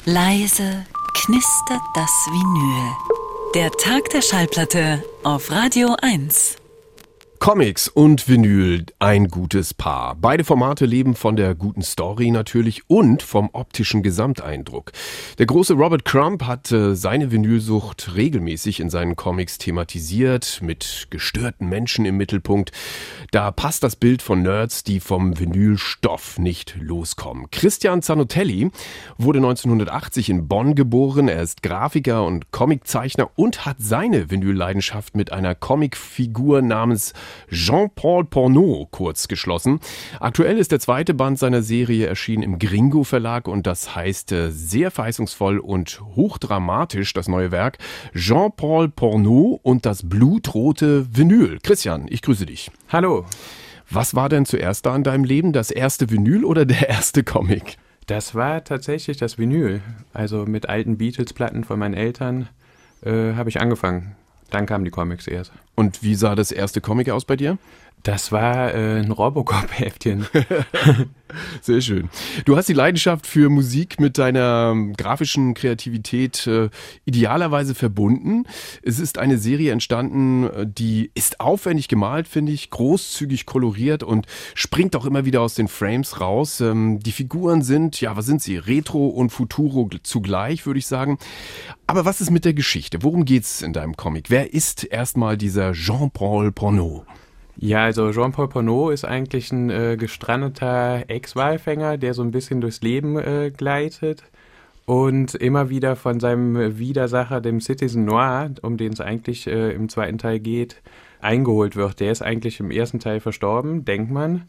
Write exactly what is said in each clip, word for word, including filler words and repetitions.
Leise knistert das Vinyl. Der Tag der Schallplatte auf Radio eins. Comics und Vinyl, ein gutes Paar. Beide Formate leben von der guten Story natürlich und vom optischen Gesamteindruck. Der große Robert Crumb hat äh, seine Vinylsucht regelmäßig in seinen Comics thematisiert, mit gestörten Menschen im Mittelpunkt. Da passt das Bild von Nerds, die vom Vinylstoff nicht loskommen. Christian Zanotelli wurde neunzehnhundertachtzig in Bonn geboren. Er ist Grafiker und Comiczeichner und hat seine Vinylleidenschaft mit einer Comicfigur namens Jean-Paul Porneau kurz geschlossen. Aktuell ist der zweite Band seiner Serie erschienen im Gringo Verlag und das heißt äh, sehr verheißungsvoll und hochdramatisch das neue Werk Jean-Paul Porneau und das blutrote Vinyl. Christian, ich grüße dich. Hallo. Was war denn zuerst da in deinem Leben, das erste Vinyl oder der erste Comic? Das war tatsächlich das Vinyl. Also mit alten Beatles-Platten von meinen Eltern äh, habe ich angefangen. Dann kamen die Comics erst. Und wie sah das erste Comic aus bei dir? Das war äh, ein Robocop-Heftchen. Sehr schön. Du hast die Leidenschaft für Musik mit deiner grafischen Kreativität äh, idealerweise verbunden. Es ist eine Serie entstanden, die ist aufwendig gemalt, finde ich, großzügig koloriert und springt auch immer wieder aus den Frames raus. Ähm, die Figuren sind, ja, was sind sie? Retro und Futuro zugleich, würde ich sagen. Aber was ist mit der Geschichte? Worum geht's in deinem Comic? Wer ist erstmal dieser Jean-Paul Porneau? Ja, also Jean-Paul Porneau ist eigentlich ein äh, gestrandeter Ex-Walfänger, der so ein bisschen durchs Leben äh, gleitet und immer wieder von seinem Widersacher, dem Citizen Noir, um den es eigentlich äh, im zweiten Teil geht, eingeholt wird. Der ist eigentlich im ersten Teil verstorben, denkt man.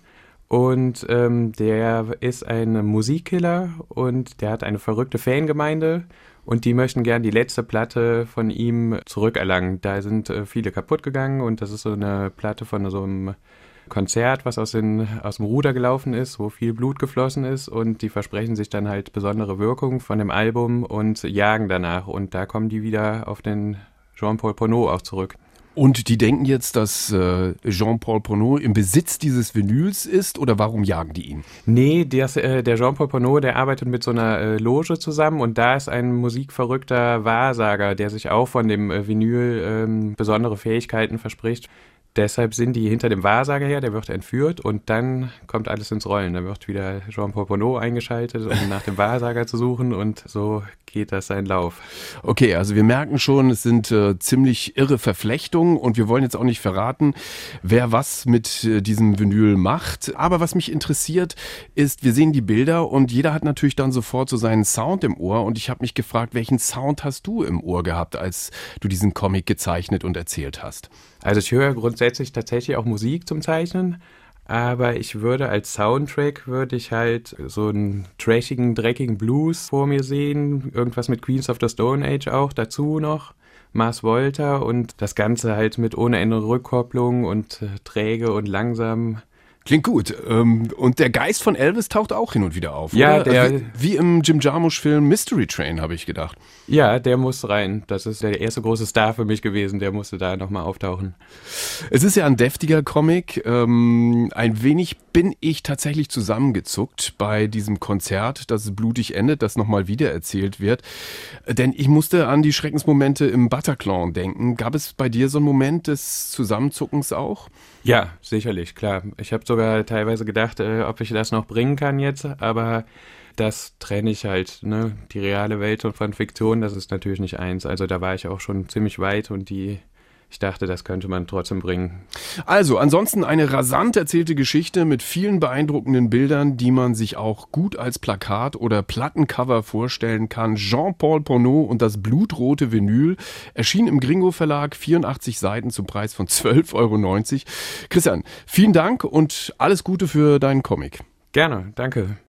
Und ähm, der ist ein Musikkiller und der hat eine verrückte Fangemeinde und die möchten gern die letzte Platte von ihm zurückerlangen. Da sind äh, viele kaputt gegangen und das ist so eine Platte von so einem Konzert, was aus, den, aus dem Ruder gelaufen ist, wo viel Blut geflossen ist und die versprechen sich dann halt besondere Wirkung von dem Album und jagen danach und da kommen die wieder auf den Jean-Paul Porneau auch zurück. Und die denken jetzt, dass äh, Jean-Paul Porneau im Besitz dieses Vinyls ist oder warum jagen die ihn? Nee, das, äh, der Jean-Paul Porneau, der arbeitet mit so einer äh, Loge zusammen und da ist ein musikverrückter Wahrsager, der sich auch von dem äh, Vinyl ähm, besondere Fähigkeiten verspricht. Deshalb sind die hinter dem Wahrsager her, der wird entführt und dann kommt alles ins Rollen. Da wird wieder Jean-Paul Porneau eingeschaltet, um nach dem Wahrsager zu suchen und so geht das seinen Lauf. Okay, also wir merken schon, es sind äh, ziemlich irre Verflechtungen und wir wollen jetzt auch nicht verraten, wer was mit äh, diesem Vinyl macht. Aber was mich interessiert ist, wir sehen die Bilder und jeder hat natürlich dann sofort so seinen Sound im Ohr und ich habe mich gefragt, welchen Sound hast du im Ohr gehabt, als du diesen Comic gezeichnet und erzählt hast? Also ich höre grundsätzlich tatsächlich auch Musik zum Zeichnen, aber ich würde als Soundtrack, würde ich halt so einen trashigen, dreckigen Blues vor mir sehen, irgendwas mit Queens of the Stone Age auch dazu noch, Mars Volta und das Ganze halt mit ohne Ende Rückkopplung und äh, träge und langsam. Klingt gut. Und der Geist von Elvis taucht auch hin und wieder auf, ja, oder? Der, wie, wie im Jim Jarmusch-Film Mystery Train, habe ich gedacht. Ja, der muss rein. Das ist der erste große Star für mich gewesen. Der musste da nochmal auftauchen. Es ist ja ein deftiger Comic. Ähm, ein wenig bin ich tatsächlich zusammengezuckt bei diesem Konzert, das blutig endet, das nochmal wiedererzählt wird. Denn ich musste an die Schreckensmomente im Bataclan denken. Gab es bei dir so einen Moment des Zusammenzuckens auch? Ja, sicherlich, klar. Ich habe sogar teilweise gedacht, äh, ob ich das noch bringen kann jetzt, aber das trenne ich halt, ne? Die reale Welt von Fiktion, das ist natürlich nicht eins. Also da war ich auch schon ziemlich weit und die, ich dachte, das könnte man trotzdem bringen. Also, ansonsten eine rasant erzählte Geschichte mit vielen beeindruckenden Bildern, die man sich auch gut als Plakat oder Plattencover vorstellen kann. Jean-Paul Porneau und das blutrote Vinyl erschien im Gringo Verlag, vierundachtzig Seiten zum Preis von zwölf Euro neunzig. Christian, vielen Dank und alles Gute für deinen Comic. Gerne, danke.